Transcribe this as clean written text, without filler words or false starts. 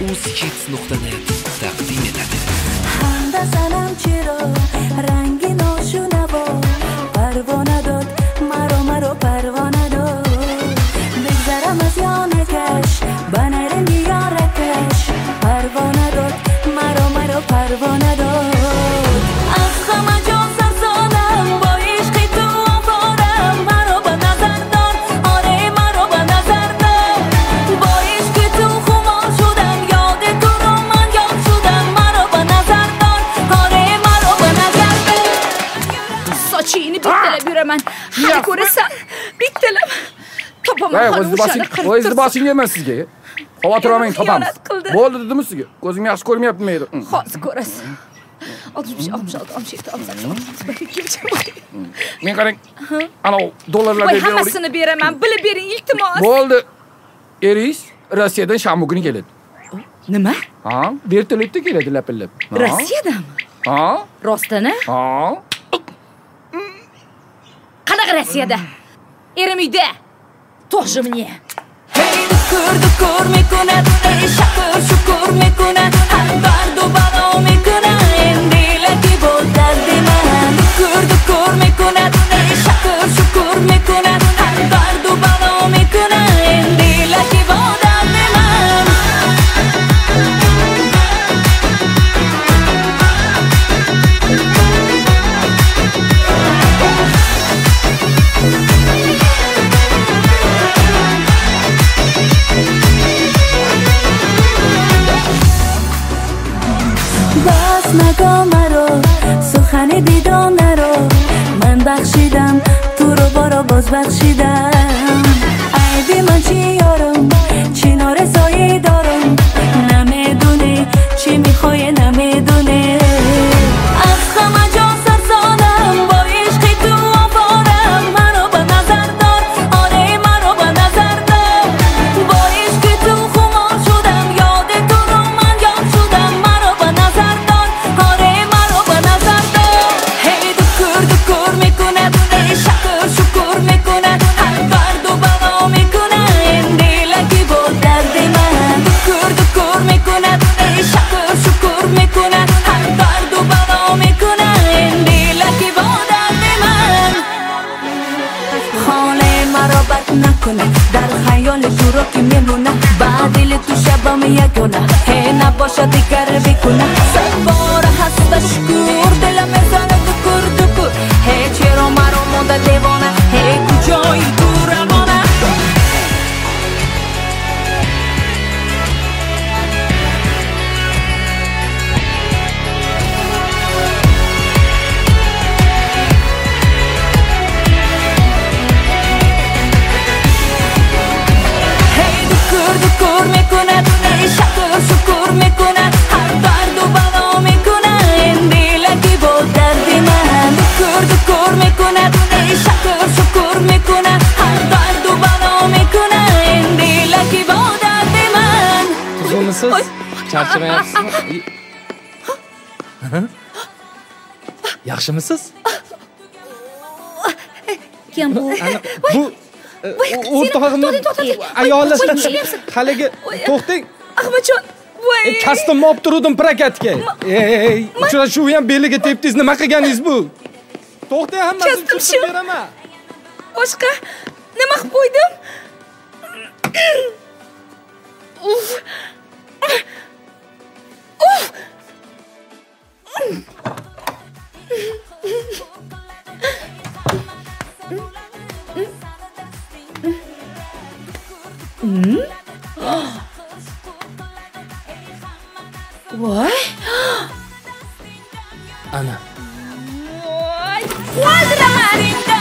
uzhits.net taqdim etadi. Hamda sanam chiro rangi noshunavo parvona dod maro parvona dod begzaramas yonakash banarim yorakash parvona dod maro parvona dod akhama jon sarsonam bo ishqi tu oforam maro ba nazar dor ore maro ba nazar dor bo ishqi tu khumor shudam yod tu ro man yod shudam maro ba nazar dor ore maro ba nazar dor sochini bittalab yuraman hali ko'rasan bittalab topaman o'zingizni boshing emas sizga. Xavotir olmang, topamiz. Bo'ldi dedimmi sizga? Ko'zim yaxshi ko'rmayaptimi edi? Hozir ko'rasiz. 65, 66, 67, 68. Men qarang. Ana dollarlarga Voy, hammasini beraman. Bilib bering, iltimos. Bo'ldi. Eringiz Rossiyadan shanba kuni keladi. Nima? Ha, vertolyotda keladi lapillab. Rossiyadanmi? Ha? Rostini? Ha? Qanaqa Rossiyada? Erim uyda. Тоже мне. Hey, dukur میکند ای شکر میکند هر درد و بلا میکند این دیلکی بود درد من دکور میکند ای شکر میکند هر درد و بلا میکند این دیلکی بود درد من باز نگاه مرو سخن دیدان نرو من بخشیدم تو رو بارا باز بخشیدم عیبی من چی یارم چی نارسایی دارم نمیدونی چی میخوای نمیدونی از خمه جا سرسانم با عشقی تو آفارم منو به نظر دار آره منو به نظر دار با عشقی تو خمار شدم یاد تو رو من یاد شدم منو به نظر دار آره منو به نظر دار هی دکور میکند ای شکر میکند هر درد و بلا میکند این دیلکی بود درد من دکور میکند ای شکر میکند هر درد و بلا میکند این دیلکی بود درد من خانه مرا بد نکنه در خیال تو رو که میمونه بعدیل تو شبم یکونه هی نباشه دیگر بکنه صد بار هستش کور دلم میزنه دکور هی چرا مرا مونده دیوانه هی کجایی تو روانه دکور میکند ای شکر میکند هر درد و بلا میکند این دیلکی بود درد من دکور میکند ای شکر میکند هر درد و بلا میکند این دیلکی بود درد من Tuzumisiz? Charchamayapsizmi? Yaxshimisiz? Kim bu? Bu o'rtog'imni ayoli haligi to'xtang. Ahmadjon, voy. Kastimni olib turdim prokatga. Uchrashuv ham beliga tepdingiz, nima qilganingiz bu? To'xtang, hammasini tushuntirib beraman. Boshqa nima qilib qo'ydim? Uf. Voy. Ana. Voy. Quadramarinda.